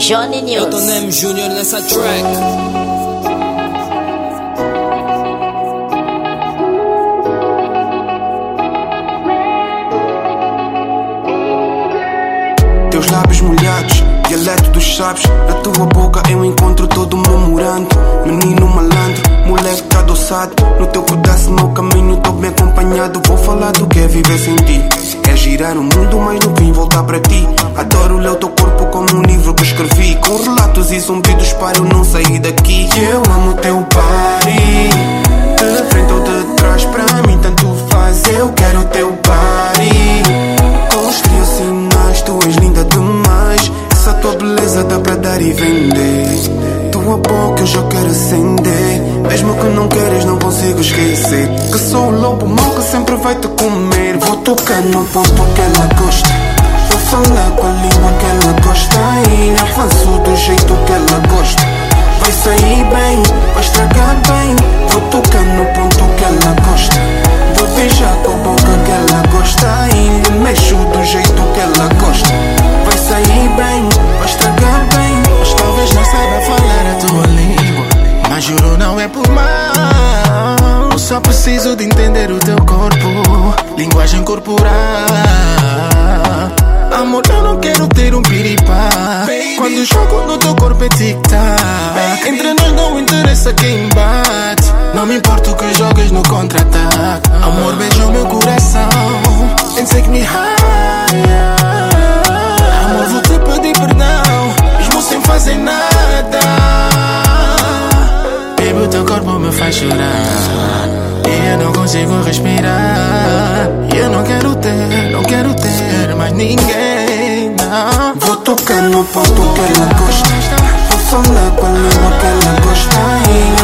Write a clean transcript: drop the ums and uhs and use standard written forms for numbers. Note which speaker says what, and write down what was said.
Speaker 1: Johnny News.
Speaker 2: Eu tô Nem Junior nessa track.
Speaker 3: Teus lábios molhados, dialeto dos sabes. Na tua boca eu encontro todo o meu morango. Menino malandro, moleque tá adoçado. No teu pedaço, no caminho tô bem acompanhado. Vou falar do que é viver sem ti. É girar o mundo, mas no fim voltar para ti. Adoro ler o teu corpo como um livro que escrevi, com relatos e zumbidos para eu não sair daqui. Eu amo teu body, de frente ou de trás, para mim tanto faz. Eu quero teu body, construí sinais, tu és linda demais. Essa tua beleza dá para dar e vender. Tua boca eu já quero acender. Mesmo que não queres não consigo esquecer que sou o lobo mau que sempre vai te comer. Vou tocar no ponto que ela gosta, vou falar com a língua que ela gosta e avanço do jeito que ela gosta. Vai sair bem, vai estragar bem. Vou tocar no ponto que ela gosta, vou beijar com a boca que ela gosta e lhe mexo do jeito que ela gosta. Vai sair bem, vai estragar bem.
Speaker 4: Mas talvez não saiba falar a tua língua, mas juro não é por mal. Só preciso de entender o teu corpo, linguagem corporal. Amor, eu não quero ter um piripá. Quando jogo no teu corpo é tic-tac. Entre nós não interessa quem bate. Não me importa o que jogas no contra-ataque. Amor, beija o meu coração and take me higher. Amor, vou te pedir perdão, mesmo sem fazer nada. Baby, o teu corpo me faz chorar e eu não consigo respirar. E eu não quero ter mais ninguém, não.
Speaker 3: Vou tocar no ponto que ela gosta, vou falar com a língua que ela gosta e